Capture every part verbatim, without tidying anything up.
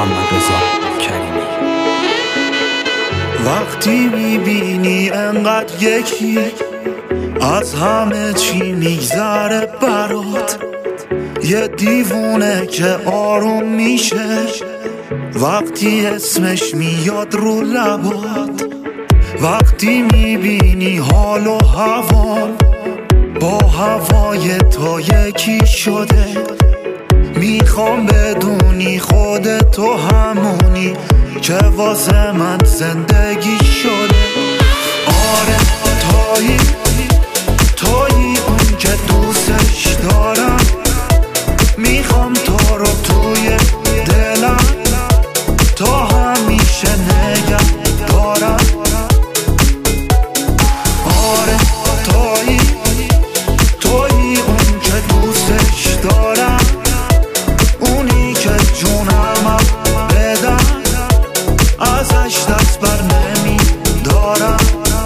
محمد رضا کریمی. وقتی میبینی انقدر یکی از همه چی میگذره برات، یه دیوونه که آروم میشه وقتی اسمش میاد رو لبات. وقتی میبینی حال و هوا با هوای تو یکی شده، میخوام بدونی خودت تو همونی که واسه من زندگی شده. آره تویی تویی اون که دوستش دارم، میخوام تو رو توی دلم تا همیشه نگه دارم. آره تویی تویی اون که دوستش دارم، اونی که جونمم بدم ازش دست بر نمی دارم.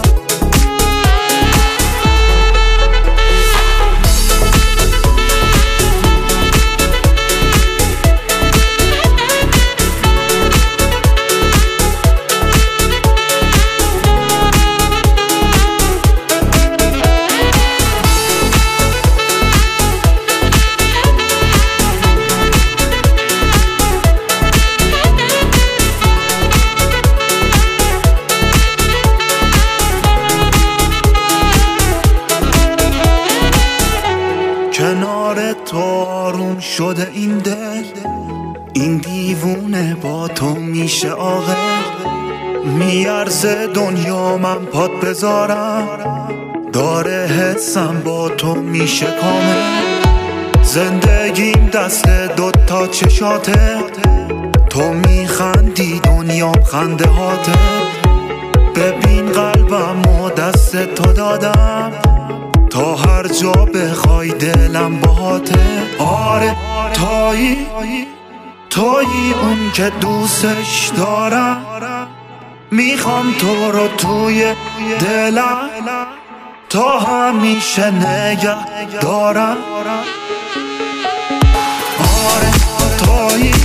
کنار تو آروم شده این دل، این دیوونه با تو میشه عاقل. میارزه دنیا من پات بذارم، داره حسم با تو میشه کامل. زندگیم دست دوتا چشاته، تو میخندی دنیام خنده هاته. ببین قلبم و دست تو دادم تا هر جا بخوای دلم باهاته. آره تویی تویی اون که دوستش دارم، میخوام تو رو توی دلم تا همیشه نگه دارم. آره تویی